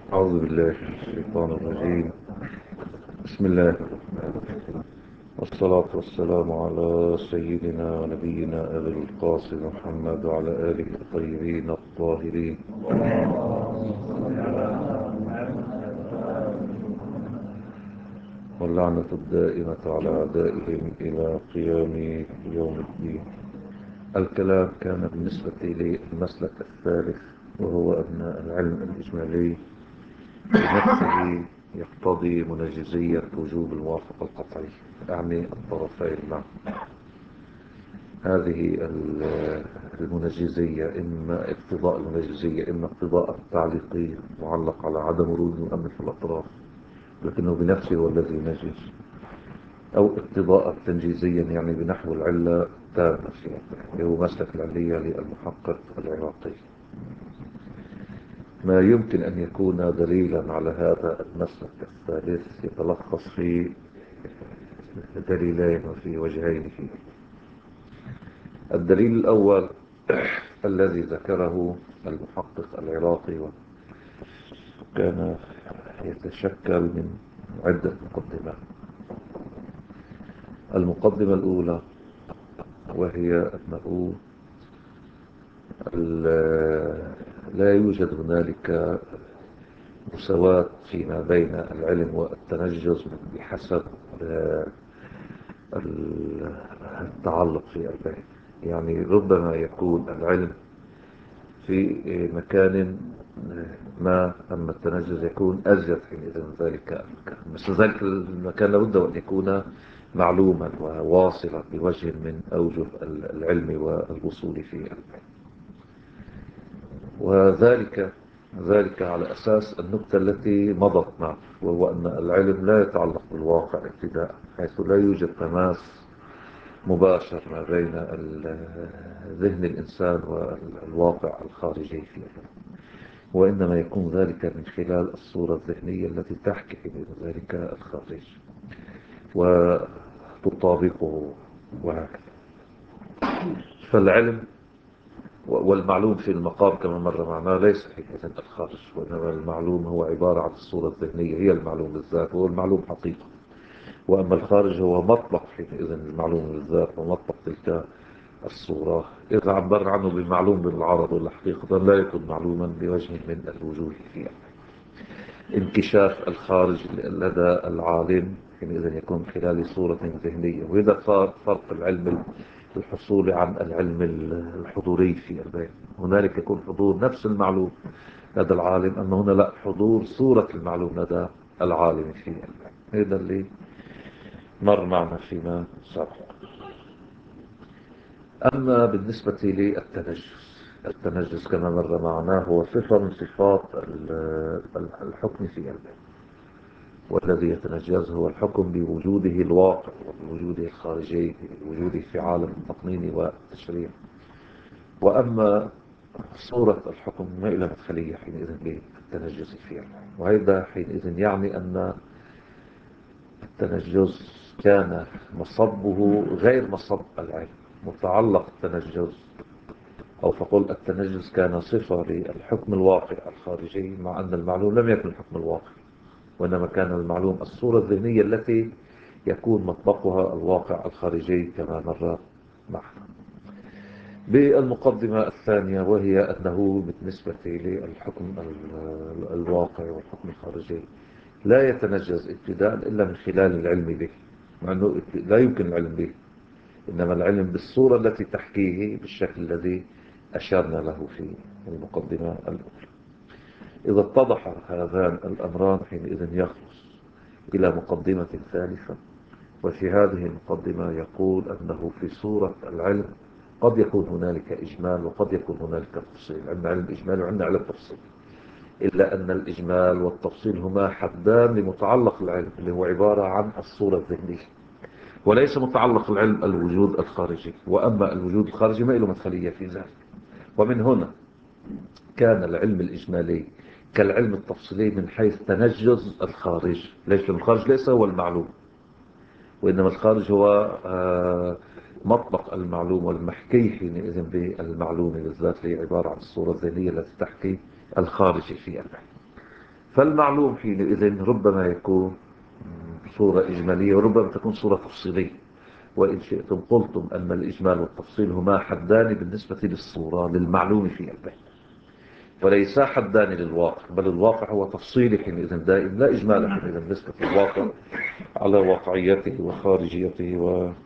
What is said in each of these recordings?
أعوذ بالله من الشيطان الرجيم. بسم الله الرحمن الرحيم، والصلاة والسلام على سيدنا ونبينا أبي القاسم محمد وعلى آله الطيبين الطاهرين، واللعنة الدائمة على أعدائهم إلى قيام يوم الدين. الكلام كان بالنسبة للمسلك الثالث، وهو أن العلم الإجمالي بنفسه يقتضي منجزية وجوب الموافقة القطعي، يعني الطرفين معا. هذه المنجزية إما اقتضاء المنجزية، إما اقتضاء التعليقي معلق على عدم ورود مؤمن في الأطراف لكنه بنفسه هو الذي ينجز، أو اقتضاء تنجيزيا يعني بنحو العلة تامة فيها، هو مسلك العلية للمحقق العراقي. ما يمكن أن يكون دليلا على هذا المسلك الثالث يتلخص في دليلين وفي وجهين فيه. الدليل الأول الذي ذكره المحقق العراقي، وكان يتشكل من عدة مقدمات. المقدمة الأولى وهي أنه لا يوجد هنالك مساواة فيما بين العلم والتنجز بحسب التعلق في البيت. يعني ربما يكون العلم في مكان ما، أما التنجز يكون أزيد حينئذ ذلك المكان. مثل ذلك المكان لابد أن يكون معلوما وواصلا بوجه من أوجه العلم والوصول فيه البيت. وذلك على أساس النكتة التي مضت معه، وهو أن العلم لا يتعلق بالواقع ابتداء، حيث لا يوجد تماس مباشر ما بين ذهن الإنسان والواقع الخارجي فيه، وإنما يكون ذلك من خلال الصورة الذهنية التي تحكي في ذلك الخارج وتطابقه، وهكذا. فالعلم والمعلوم في المقام كما مر معنا ليس حقيقة الخارج، وإنما المعلوم هو عبارة عن الصورة الذهنية، هي المعلوم بالذات، هو المعلوم حقيقة. وأما الخارج هو مطلق حينئذ المعلوم بالذات ومطلق تلك الصورة. إذا عبر عنه بالمعلوم بالعرض ولا حقيقة لا يكون معلوما بوجه من الوجوه فيها. انكشاف الخارج لدى العالم حينئذ يكون خلال صورة ذهنية، وإذا صار فرق العلم الحصول عن العلم الحضوري في البيت. هنالك يكون حضور نفس المعلوم لدى العالم، أما هنا لا، حضور صورة المعلوم لدى العالم في البيت. هذا اللي مر معنا فيما سبق. أما بالنسبة للتنجس، التنجس كما مر معنا هو صفة من صفات الحكم في البيت، والذي يتنجز هو الحكم بوجوده الواقع وبوجوده الخارجي، بوجوده في عالم التقنين والتشريع. وأما صورة الحكم ما إلى مدخلية حينئذ بالتنجز فيها، وهذا حينئذ يعني أن التنجز كان مصبه غير مصب العلم. متعلق التنجز، أو فقل التنجز كان صفة للحكم الواقع الخارجي، مع أن المعلوم لم يكن الحكم الواقع، وإنما كان المعلوم الصورة الذهنية التي يكون مطبقها الواقع الخارجي كما مر معنا. بالمقدمة الثانية، وهي أنه بالنسبة للحكم الواقع والحكم الخارجي لا يتنجز ابتداء إلا من خلال العلم به، مع أنه لا يمكن العلم به، إنما العلم بالصورة التي تحكيه بالشكل الذي أشرنا له في المقدمة الأولى. إذا اتضح هذان الأمران حينئذ يخلص إلى مقدمة ثالثة، وفي هذه المقدمة يقول أنه في صورة العلم قد يكون هنالك إجمال وقد يكون هنالك تفصيل. عندنا علم إجمال وعندنا علم تفصيل، إلا أن الإجمال والتفصيل هما حدان لمتعلق العلم، اللي هو عبارة عن الصورة الذهنية، وليس متعلق العلم الوجود الخارجي. وأما الوجود الخارجي ما له مدخلية في ذلك. ومن هنا كان العلم الإجمالي كالعلم التفصيلي من حيث تنجز الخارج. ليش؟ الخارج ليس هو المعلوم، وإنما الخارج هو مطبق المعلوم والمحكي حينئذ بالمعلوم بالذات، هي عبارة عن الصورة الذهنية التي تحكي الخارج في البحث. فالمعلوم حينئذ ربما يكون صورة إجمالية وربما تكون صورة تفصيلية. وإن شئتم قلتم أن الإجمال والتفصيل هما حدان بالنسبة للصورة للمعلوم في البيت، وليس حدان للواقع، بل الواقع هو تفصيلي حينئذ دائم، لا إجمال حينئذ بالنسبة للواقع على واقعيته وخارجيته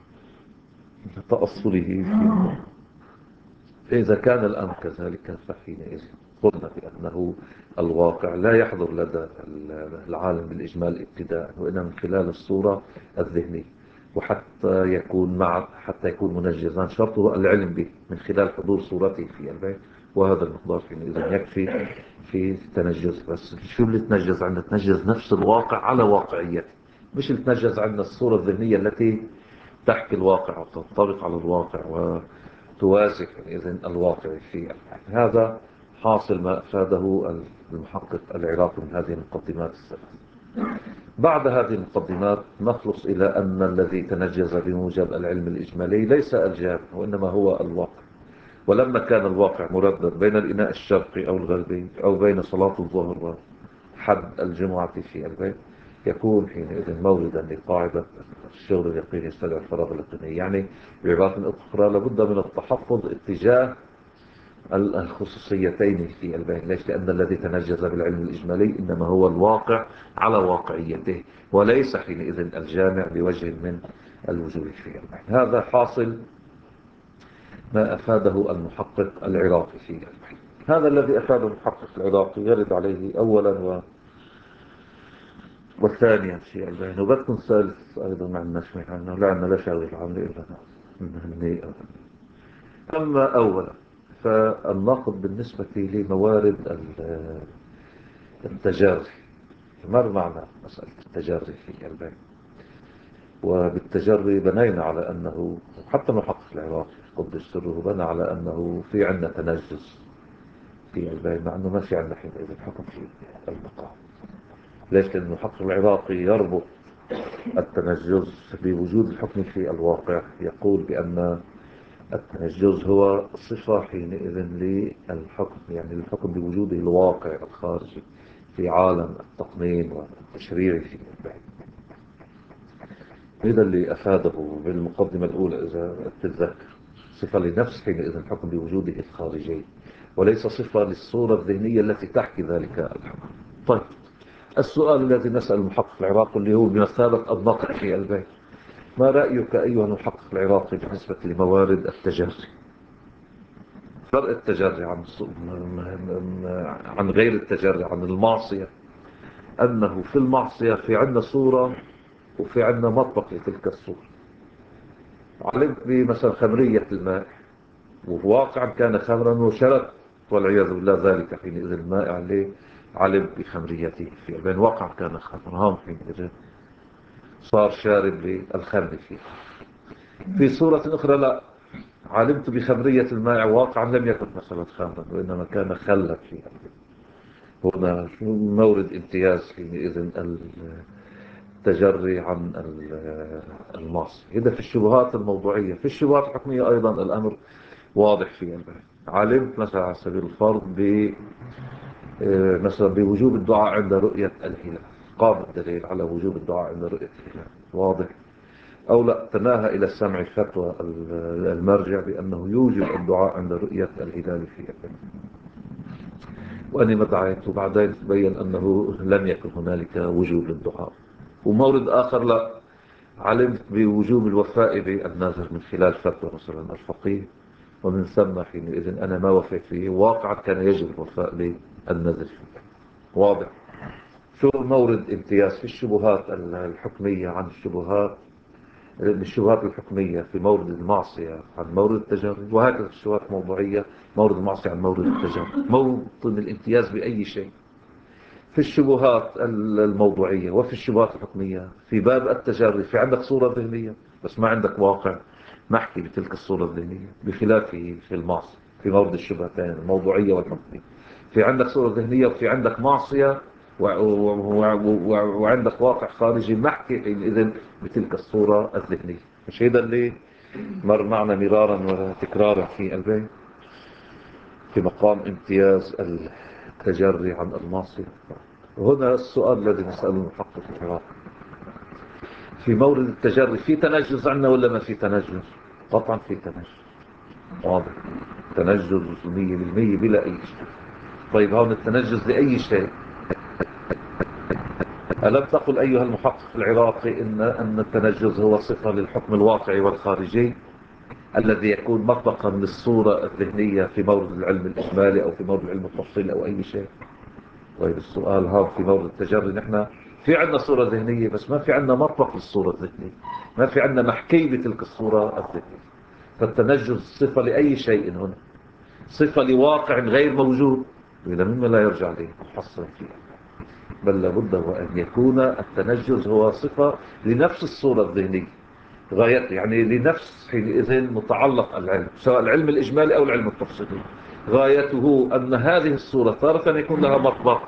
وتأصله فيه. إذا كان الأمر كذلك فحينئذ قلنا بأنه الواقع لا يحضر لدى العالم بالإجمال ابتداء، وإنما من خلال الصورة الذهنية. حتى يكون منجزا شرطه العلم به من خلال حضور صورته في البيت، وهذا المقدار حينئذ يكفي في التنجز. بس شو اللي تنجز عندنا؟ تنجز نفس الواقع على واقعيته، مش اللي تنجز عندنا الصورة الذهنية التي تحكي الواقع وتنطبق على الواقع وتوازن إذن الواقع فيه. هذا حاصل ما أفاده المحقق العراقي من هذه المقدمات الثلاث. بعد هذه المقدمات نخلص إلى أن الذي تنجز بموجب العلم الإجمالي ليس الجامع، وإنما هو الواقع. ولما كان الواقع مردد بين الإناء الشرقي أو الغربي أو بين صلاة الظهر وحد الجمعة في البيت، يكون حينئذ موردا لقاعدة الشغل اليقيني يستدعي الفراغ اليقيني. يعني بعبارة أخرى لابد من التحفظ اتجاه الخصوصيتين في البيت. ليش؟ لأن الذي تنجز بالعلم الإجمالي إنما هو الواقع على واقعيته، وليس حينئذ الجامع بوجه من الوجوه في البيت. هذا حاصل ما أفاده المحقق العراقي في البيت. هذا الذي أفاده المحقق العراقي يرد عليه أولا وثانيا في البيت، وبدكم ثالث أيضا مع الناس عنه لأن لا شاوي العمل إلا مني. أما أولا فالناقض بالنسبة لموارد التجاري. ما معنى مسألة التجري في البيت؟ وبالتجري بنينا على أنه حتى محقق العراقي قدس سره بنى على أنه في عندنا تنجس في البيت، مع أنه ما في عندنا حينئذ الحكم في البقاء. ليش؟ لأن المحقق العراقي يربط التنجس بوجود الحكم في الواقع. يقول بأن التنجس هو صفة حينئذ للحكم، يعني الحكم بوجوده الواقع الخارجي في عالم التقنين والتشريع في البيت. هذا اللي أفاده بالمقدمة الأولى إذا تتذكر، صفة لنفس حينئذ الحكم بوجوده الخارجي، وليس صفة للصورة الذهنية التي تحكي ذلك الحكم. طيب، السؤال الذي نسأل المحقق العراقي اللي هو بمثابة النقد في البيت: ما رأيك أيها المحقق العراقي بالنسبة لموارد التجري؟ فرق التجري عن غير التجري، عن المعصية، أنه في المعصية في عندنا صورة وفي عندنا مطبق لتلك الصورة. علمت بمثلا خمرية الماء، وواقعا كان خمرا وشرب والعياذ بالله ذلك حينئذ الماء عليه علم بخمريته في بين واقع كان خمرا حينئذ صار شارب للخمر فيه. في صورة أخرى لا، علمت بخمرية الماء واقعا لم يكن مثلا خمرا وإنما كان خلا فيها. هنا مورد امتياز حينئذ التجري عن المعصية. إذا في الشبهات الموضوعية، في الشبهات الحكمية أيضا الأمر واضح فيها. علمت مثلا على سبيل الفرض مثلا بوجوب الدعاء عند رؤية الهلال، قام الدليل على وجوب الدعاء عند رؤية الهلال واضح، أو لا تناهى إلى السمع فتوى المرجع بأنه يوجب الدعاء عند رؤية الهلال في وأني ما دعيت وبعدين تبين أنه لم يكن هنالك وجوب للدعاء. ومورد آخر لا، علمت بوجوب الوفاء بالنذر من خلال فتوى مثلا الفقيه، ومن ثم حينئذ أنا ما وفيت فيه، واقعا كان يجب الوفاء بالنذر فيه واضح. شو مورد امتياز في الشبهات الحكمية عن الشبهات الحكمية في مورد المعصية عن مورد التجري، وهكذا في الشبهات الموضوعية مورد المعصية عن مورد التجري. موطن الامتياز بأي شيء في الشبهات الموضوعية وفي الشبهات الحكمية في باب التجري في عندك صورة ذهنية بس ما عندك واقع نحكي بتلك الصورة الذهنية، بخلاف في المعصية في مورد الشبهتين الموضوعية والحكمية. في عندك صورة ذهنية وفي عندك معصية وعندك واقع خارجي نحكي إذن بتلك الصورة الذهنية. مش هذا اللي مر معنا مرارا وتكرارا في البيت في مقام امتياز التجري عن المعصية. هنا السؤال الذي نسأله المحقق العراقي: في مورد التجري في تنجز عندنا ولا ما في تنجز؟ قطعا في تنجز، واضح، تنجز 100% بلا أي شيء. طيب هون التنجز لأي شيء؟ ألم تقل أيها المحقق العراقي أن التنجز هو صفة للحكم الواقعي والخارجي الذي يكون مطبقا للصورة الذهنية في مورد العلم الإجمالي أو في مورد العلم التفصيلي أو أي شيء؟ طيب السؤال هذا في مورد التجري نحن في عندنا صورة ذهنية، بس ما في عندنا مطبق للصورة الذهنية، ما في عندنا محكي بتلك الصورة الذهنية. فالتنجز صفة لأي شيء هنا، صفة لواقع غير موجود، إذا مما لا يرجع ليه محصل فيه، بل لابد وأن يكون التنجز هو صفة لنفس الصورة الذهنية، غايته يعني لنفس حينئذ متعلق العلم، سواء العلم الإجمالي أو العلم التفصيلي، غايته أن هذه الصورة تارة يكون لها مطبق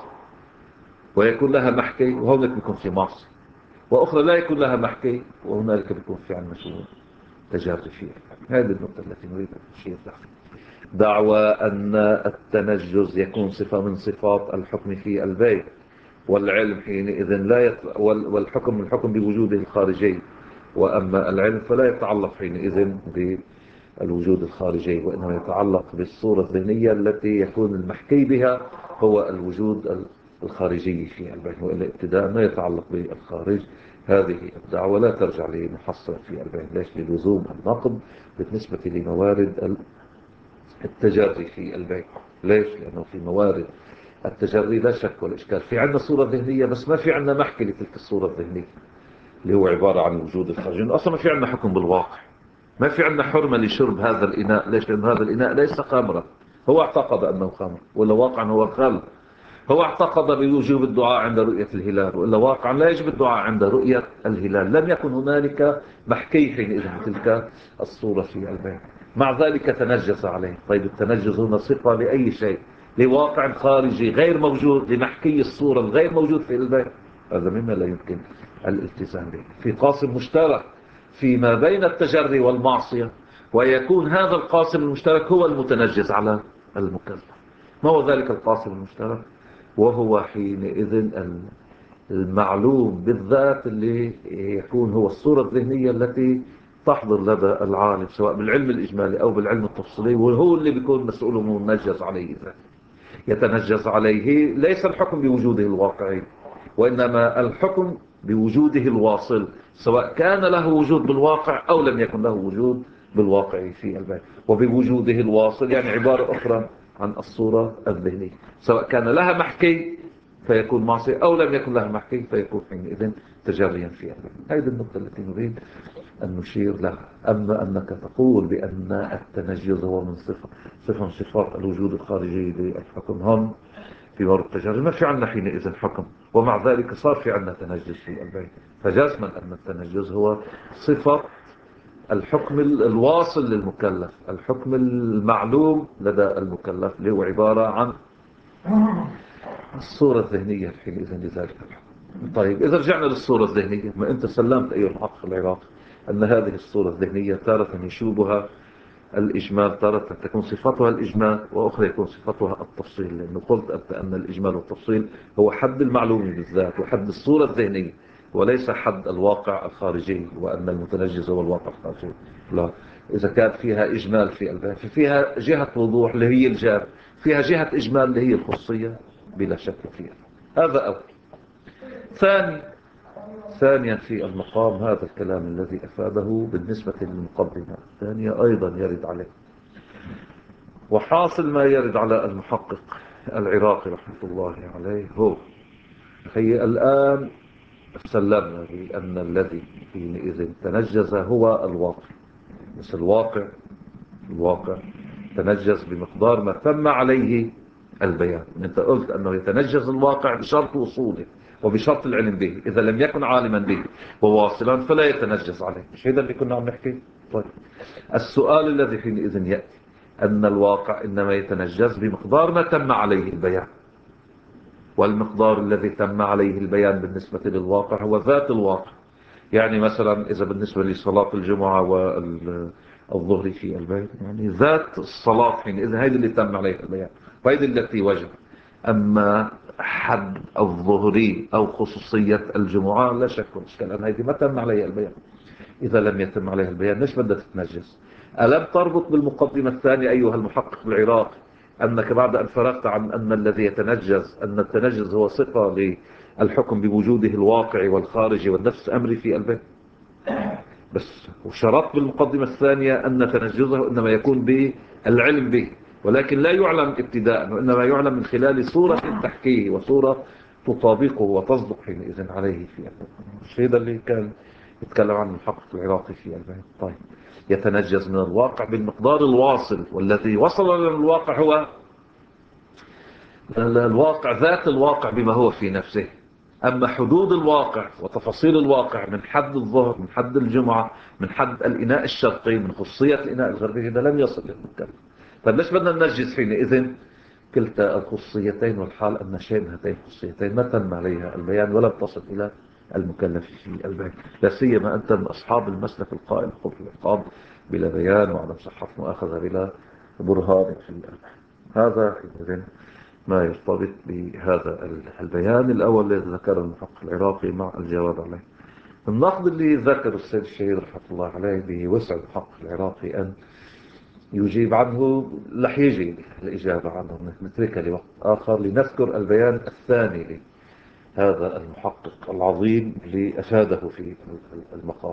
ويكون لها محكي، وهناك بيكون في معصية، وأخرى لا يكون لها محكي وهنالك بيكون في عنا شو تجاري فيها. هذه النقطة التي نريد أن نشير لها. دعوى أن التنجز يكون صفة من صفات الحكم في البيع والعلم حينئذ لا والحكم بوجوده الخارجي، وأما العلم فلا يتعلق حينئذ بالوجود الخارجي، وإنما يتعلق بالصورة الذهنية التي يكون المحكي بها هو الوجود الخارجي في البيع، وإلا ابتداء ما يتعلق بالخارج. هذه الدعوة لا ترجع لمحصلة في البيع. ليش؟ للزوم النقد بالنسبة لموارد التجري في البيع. ليش؟ لأنه في موارد التجري لا شك ولا إشكال في عندنا صورة ذهنية، بس ما في عندنا محكي لتلك الصورة الذهنية اللي هو عبارة عن وجود الخارج. أصلا ما في عندنا حكم بالواقع، ما في عندنا حرمة لشرب هذا الإناء. ليش؟ لأن هذا الإناء ليس خمرا، هو اعتقد أنه خمر، ولا واقعا هو خل. هو اعتقد بوجوب الدعاء عند رؤية الهلال، وإلا واقعا لا يجب الدعاء عند رؤية الهلال. لم يكن هنالك محكي حينئذ تلك الصورة في البيع، مع ذلك تنجس عليه. طيب التنجس هنا صفة لأي شيء؟ لواقع خارجي غير موجود، لمحكي الصورة الغير موجود في البيع. هذا مما لا يمكن الالتزام به. في قاسم مشترك فيما بين التجري والمعصية، ويكون هذا القاسم المشترك هو المتنجس على المكلف. ما هو ذلك القاسم المشترك؟ وهو حينئذ المعلوم بالذات اللي يكون هو الصورة الذهنية التي تحضر لدى العالم سواء بالعلم الإجمالي أو بالعلم التفصيلي، وهو اللي بيكون مسؤول ومنجز عليه. يتنجز عليه ليس الحكم بوجوده الواقعي، وإنما الحكم بوجوده الواصل، سواء كان له وجود بالواقع أو لم يكن له وجود بالواقع في البيت. وبوجوده الواصل يعني عبارة أخرى عن الصورة الذهنية، سواء كان لها محكي فيكون معصية أو لم يكن لها محكي فيكون حينئذ تجريا فيها. هذه النقطة التي نريد أن نشير لها. أما أنك تقول بأن التنجز هو من صفة من صفات الوجود الخارجي للحكم، هم في مورد التجري ما في عندنا حينئذ حكم، ومع ذلك صار في عندنا تنجز في البيت. فجزما أن التنجز هو صفة الحكم الواصل للمكلف، الحكم المعلوم لدى المكلف، اللي هو عبارة عن الصورة الذهنية حينئذ لذلك الحكم. طيب إذا رجعنا للصورة الذهنية، ما أنت سلمت أيها المحقق العراقي أن هذه الصورة الذهنية تارة يشوبها الإجمال، تارة تكون صفتها الإجمال، وأخرى يكون صفتها التفصيل، لأنه قلت أنت أن الإجمال والتفصيل هو حد المعلوم بالذات وحد الصورة الذهنية، وليس حد الواقع الخارجي، وأن المتنجز هو الواقع الخارجي. لا، إذا كان فيها إجمال في البيان ففيها جهة وضوح اللي هي الجاب، فيها جهة إجمال اللي هي الخصية، بلا شك فيها. هذا أول. ثانيا في المقام هذا الكلام الذي أفاده بالنسبة للمقدمة الثانية أيضا يرد عليه، وحاصل ما يرد على المحقق العراقي رحمة الله عليه هو هي الآن سلمنا بأن الذي حينئذ تنجز هو الواقع، بس الواقع تنجز بمقدار ما تم عليه البيان. انت قلت انه يتنجز الواقع بشرط وصوله وبشرط العلم به، اذا لم يكن عالما به وواصلا فلا يتنجز عليه. مش هذا اللي كنا عم نحكي؟ طيب السؤال الذي حينئذ يأتي أن الواقع إنما يتنجز بمقدار ما تم عليه البيان، والمقدار الذي تم عليه البيان بالنسبة للواقع هو ذات الواقع. يعني مثلا إذا بالنسبة لصلاة الجمعة والظهر في البيت، يعني ذات الصلاة حينئذ هذه اللي تم عليها البيان، وهذه التي وجب. أما حد الظهري أو خصوصية الجمعة لا شك إشكال أن هذه ما تم عليها البيان. إذا لم يتم عليها البيان ليش بدها تتنجس؟ ألم تربط بالمقدمة الثانية أيها المحقق العراقي أنك بعد أن فرغت عن أن الذي يتنجس أن التنجس هو صفة للحكم بوجوده الواقعي والخارجي والنفس أمري في البيان؟ بس وشرط بالمقدمة الثانية أن تنجزه إنما يكون بالعلم به، ولكن لا يعلم ابتداء، وإنما يعلم من خلال صورة تحكيه وصورة تطابقه وتصدق حينئذ عليه في الشيء ده اللي كان يتكلم عن المحقق العراقي في البيان. طيب، يتنجز من الواقع بالمقدار الواصل، والذي وصل للواقع هو الواقع ذات الواقع بما هو في نفسه. أما حدود الواقع وتفاصيل الواقع من حد الظهر، من حد الجمعة، من حد الإناء الشرقي، من خصوصية الإناء الغربي، هذا لم يصل للمكلف. طيب ليش بدنا ننجز حينئذ كلتا الخصوصيتين، والحال أن شيء من هاتين الخصوصيتين ما تم عليها البيان ولم تصل إلى المكلف في البيان؟ لا سيما أنت من أصحاب المسلك القائل خذ العقاب بلا بيان وعدم صحة مؤاخذة بلا برهان في البيان. هذا حينئذ ما يرتبط بهذا البيان الأول الذي ذكره المحقق العراقي مع الجواب عليه. النقد اللي ذكر السيد الشهيد رحمة الله عليه بوسع المحقق العراقي أن يجيب عنه، رح يجي الإجابة عنه، نتركها لوقت آخر لنذكر البيان الثاني لهذا المحقق العظيم اللي أفاده في المقام.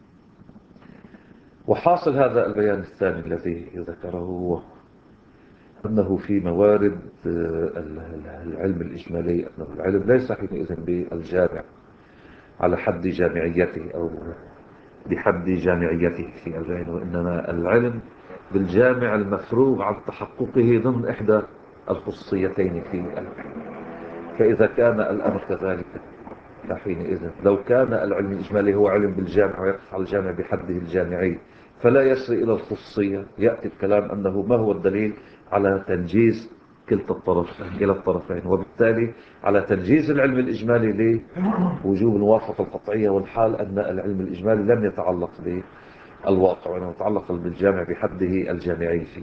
وحاصل هذا البيان الثاني الذي ذكره هو أنه في موارد العلم الإجمالي، أنه العلم ليس حينئذ بالجامع على حد جامعيته أو بحد جامعيته في العلم، وإنما العلم بالجامع المفروغ عن تحققه ضمن إحدى الخصوصيتين في العلم. فإذا كان الأمر كذلك فحينئذ لو كان العلم الإجمالي هو علم بالجامع ويقف على الجامع بحده الجامعي فلا يسري إلى الخصوصية، يأتي الكلام أنه ما هو الدليل على تنجيز كلتا الطرفين إلى الطرفين، وبالتالي على تنجيز العلم الإجمالي لوجوب الموافقة القطعية، والحال أن العلم الإجمالي لم يتعلق بالواقع وإنه يتعلق بالجامع بحده الجامعي فيه.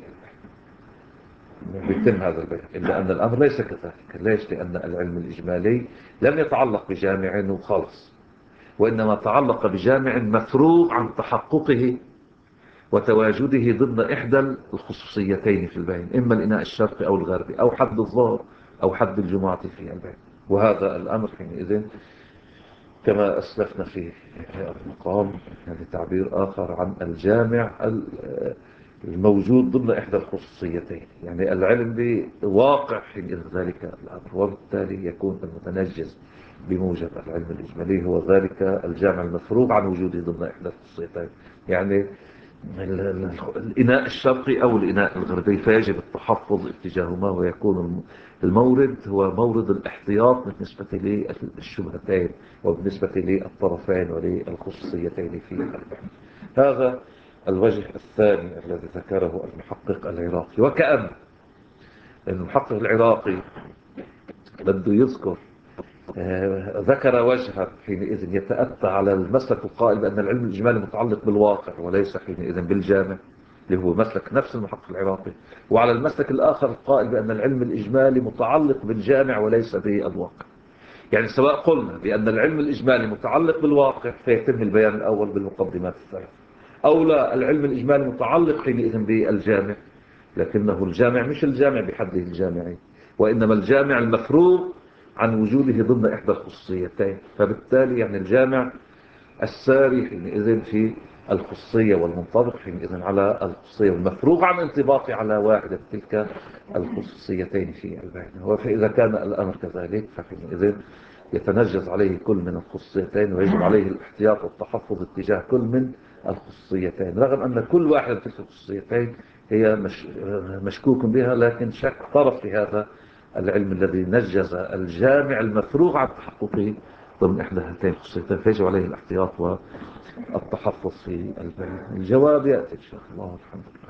بيتم هذا البيان، إلا أن الأمر ليس كذلك. ليش؟ لأن العلم الإجمالي لم يتعلق بجامع وخالص، وإنما تعلق بجامع مفروغ عن تحققه وتواجده ضمن إحدى الخصوصيتين في البيان، إما الإناء الشرقي أو الغربي أو حد الظهر أو حد الجمعة في البيان. وهذا الأمر حينئذ كما أسلفنا في المقام يعني تعبير آخر عن الجامع الموجود ضمن إحدى الخصوصيتين، يعني العلم بواقع حين ذلك الأمر، وبالتالي يكون المتنجز بموجب العلم الإجمالي هو ذلك الجامع المفروغ عن وجوده ضمن إحدى الخصوصيتين، يعني الإناء الشرقي أو الإناء الغربي، فيجب التحفظ اتجاههما، ويكون المورد هو مورد الاحتياط بالنسبة للشبهتين وبالنسبة للطرفين وللخصوصيتين في البحث. هذا الوجه الثاني الذي ذكره المحقق العراقي. وكأن المحقق العراقي بده يذكر ذكر وجها حينئذ يتأتى على المسلك القائل بأن العلم الإجمالي متعلق بالواقع وليس حينئذ بالجامع، اللي هو مسلك نفس المحقق العراقي، وعلى المسلك الآخر القائل بأن العلم الإجمالي متعلق بالجامع وليس بالواقع. يعني سواء قلنا بأن العلم الإجمالي متعلق بالواقع فيتم البيان الأول بالمقدمات الثلاث، أو لا، العلم الإجمالي متعلق حينئذ بالجامع، لكنه الجامع مش الجامع بحده الجامعي، وإنما الجامع المفروغ عن وجوده ضمن إحدى الخصوصيتين. فبالتالي يعني الجامع الساري حينئذ في الخصوصية والمنطبق حينئذ على الخصوصية والمفروغ عن انطباقه على واحدة تلك الخصوصيتين في البيان. فإذا كان الأمر كذلك فحينئذ يتنجز عليه كل من الخصوصيتين، ويجب عليه الاحتياط والتحفظ اتجاه كل من الخصوصيتين، رغم أن كل واحدة من تلك الخصوصيتين هي مشكوك بها، لكن شك طرف في هذا العلم الذي نجز الجامع المفروغ عن تحققه ضمن إحدى هاتين الخصوصيتين، فيجب عليه الاحتياط والتحفظ في البيان. الجواب يأتي إن شاء الله. الحمد لله.